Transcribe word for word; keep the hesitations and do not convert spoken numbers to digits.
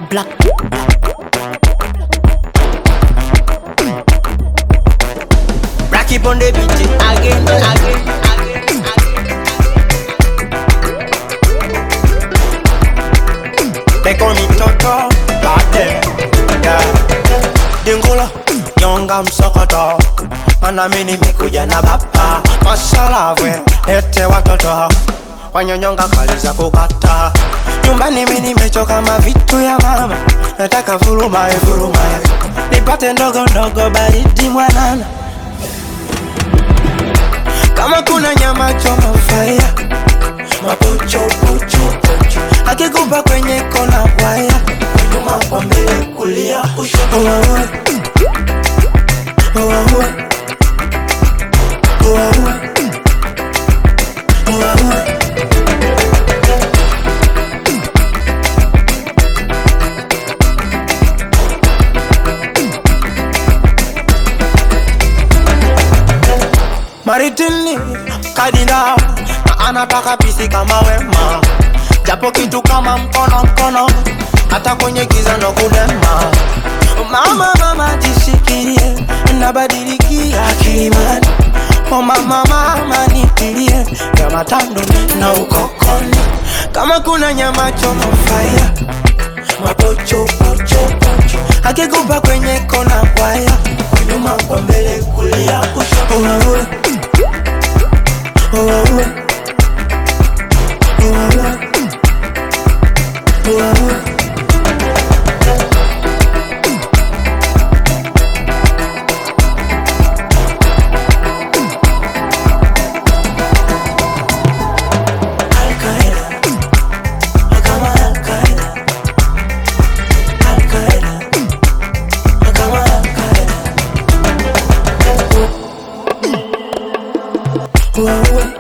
Black. Black keep on the beat again, again, again, again. They call me Toto, goddamn, yeah. Dingola, nyonga msokoto, mana mini mikuja na bapa. Mashallah we, ete watoto, wanyonyonga kali za kukata. Nyumbani mimi nimechoka mavitu ya mama, nataka vurumae vurumae, nipate ndogo ndogo baridi mwanana. Kama kuna nyama choma fire, mapocho pocho pocho, akikupa kwenye kona waya, nyuma kwa mbele kulia kushoto. Oh oh oh oh oh oh oh. Maritini, kadina, na anataka pisi kama wema. Japo kitu kama mkono mkono, hata kwenye giza no kudema. Mama mama jishikirie, nabadilikia kilimani. Oh mama mama nitilie, ya matando na ukokoni. Kama kuna nyama choma fire, mapocho pocho pocho, akikupa kwenye kona waya, nyuma kwa mbele kulia kushoto. Oh, oh. Oh, oh, oh, oh, oh. Al-Qaeda, kama Al-Qaeda, Al-Qaeda, kama Al-Qaeda. Oh, oh.